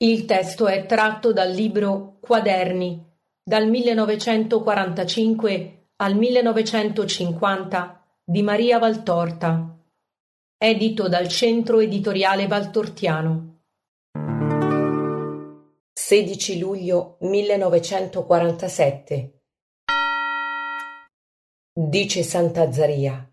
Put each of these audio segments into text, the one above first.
Il testo è tratto dal libro Quaderni, dal 1945 al 1950 di Maria Valtorta, edito dal Centro Editoriale Valtortiano. 16 luglio 1947. Dice Sant'Azzaria.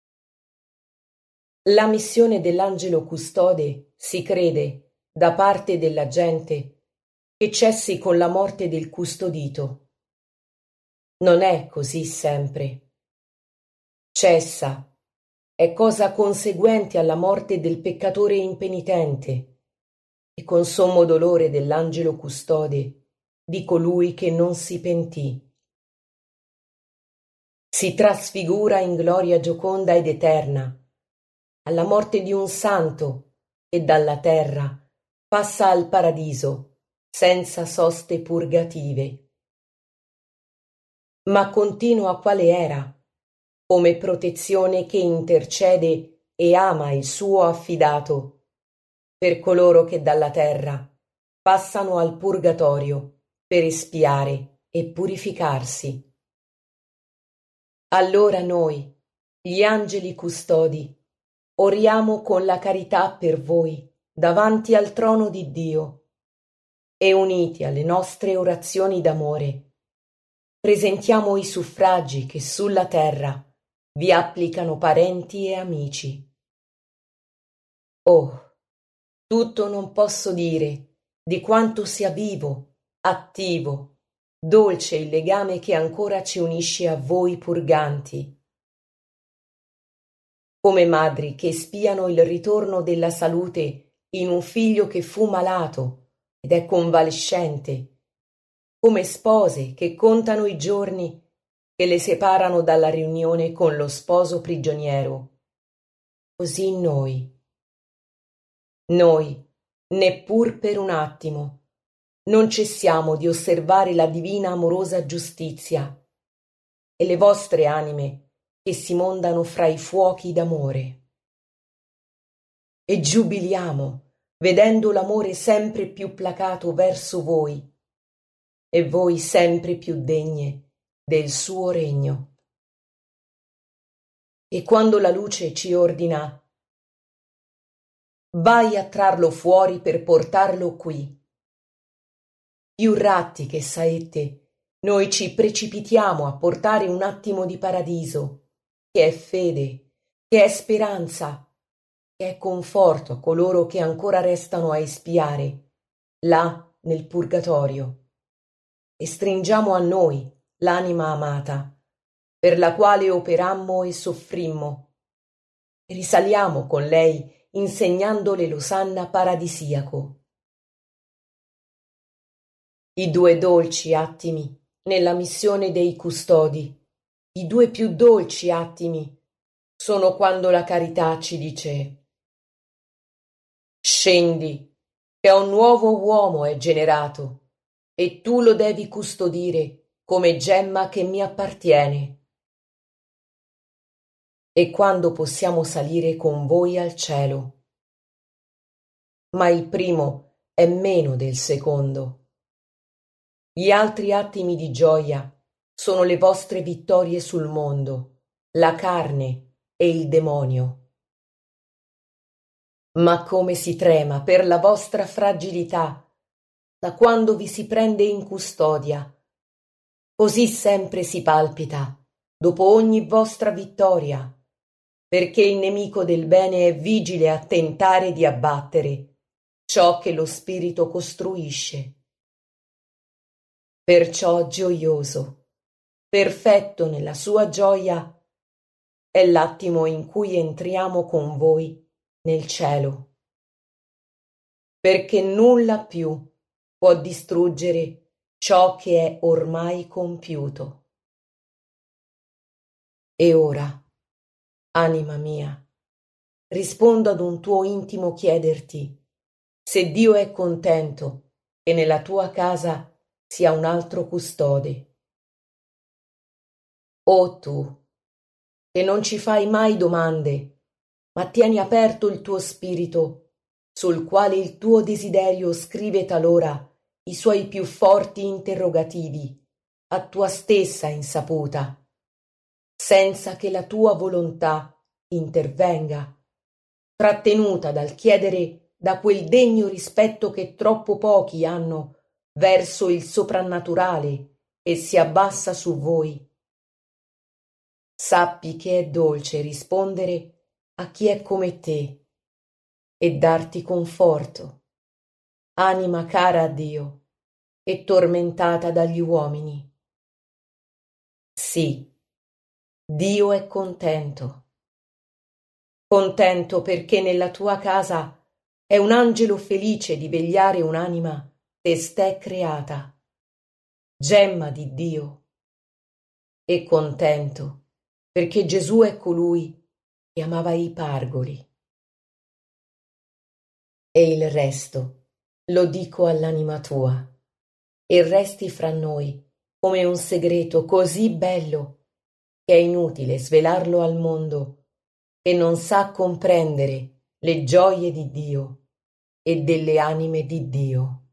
La missione dell'angelo custode si crede, da parte della gente, che cessi con la morte del custodito. Non è così sempre. Cessa, è cosa conseguente alla morte del peccatore impenitente e con sommo dolore dell'angelo custode di colui che non si pentì. Si trasfigura in gloria gioconda ed eterna, alla morte di un santo, e dalla terra passa al paradiso senza soste purgative. Ma continua quale era, come protezione che intercede e ama il suo affidato, per coloro che dalla terra passano al purgatorio per espiare e purificarsi. Allora noi, gli angeli custodi, oriamo con la carità per voi davanti al trono di Dio e uniti alle nostre orazioni d'amore, presentiamo i suffragi che sulla terra vi applicano parenti e amici. Oh, tutto non posso dire di quanto sia vivo, attivo, dolce il legame che ancora ci unisce a voi purganti. Come madri che spiano il ritorno della salute in un figlio che fu malato ed è convalescente, come spose che contano i giorni che le separano dalla riunione con lo sposo prigioniero, così noi, neppur per un attimo, non cessiamo di osservare la divina amorosa giustizia e le vostre anime che si mondano fra i fuochi d'amore. E giubiliamo vedendo l'amore sempre più placato verso voi e voi sempre più degne del suo regno. E quando la luce ci ordina vai a trarlo fuori per portarlo qui, più ratti che saette, noi ci precipitiamo a portare un attimo di paradiso, che è fede, che è speranza, che è conforto a coloro che ancora restano a espiare, là nel purgatorio, e stringiamo a noi l'anima amata, per la quale operammo e soffrimmo, e risaliamo con lei insegnandole l'osanna paradisiaco. I due dolci attimi nella missione dei custodi, i due più dolci attimi, sono quando la carità ci dice «Scendi, che un nuovo uomo è generato, e tu lo devi custodire come gemma che mi appartiene». E quando possiamo salire con voi al cielo. Ma il primo è meno del secondo. Gli altri attimi di gioia sono le vostre vittorie sul mondo, la carne e il demonio. Ma come si trema per la vostra fragilità da quando vi si prende in custodia, così sempre si palpita dopo ogni vostra vittoria, perché il nemico del bene è vigile a tentare di abbattere ciò che lo spirito costruisce. Perciò gioioso, perfetto nella sua gioia, è l'attimo in cui entriamo con voi nel cielo, perché nulla più può distruggere ciò che è ormai compiuto. E ora, anima mia, rispondo ad un tuo intimo chiederti se Dio è contento che nella tua casa sia un altro custode. O tu, che non ci fai mai domande, ma tieni aperto il tuo spirito sul quale il tuo desiderio scrive talora i suoi più forti interrogativi, a tua stessa insaputa, senza che la tua volontà intervenga, trattenuta dal chiedere da quel degno rispetto che troppo pochi hanno verso il soprannaturale che si abbassa su voi. Sappi che è dolce rispondere a chi è come te e darti conforto, anima cara a Dio e tormentata dagli uomini. Sì, Dio è contento. Contento perché nella tua casa è un angelo felice di vegliare un'anima testè creata, gemma di Dio, e contento perché Gesù è colui che amava i pargoli. E il resto lo dico all'anima tua, e resti fra noi come un segreto così bello che è inutile svelarlo al mondo che non sa comprendere le gioie di Dio e delle anime di Dio.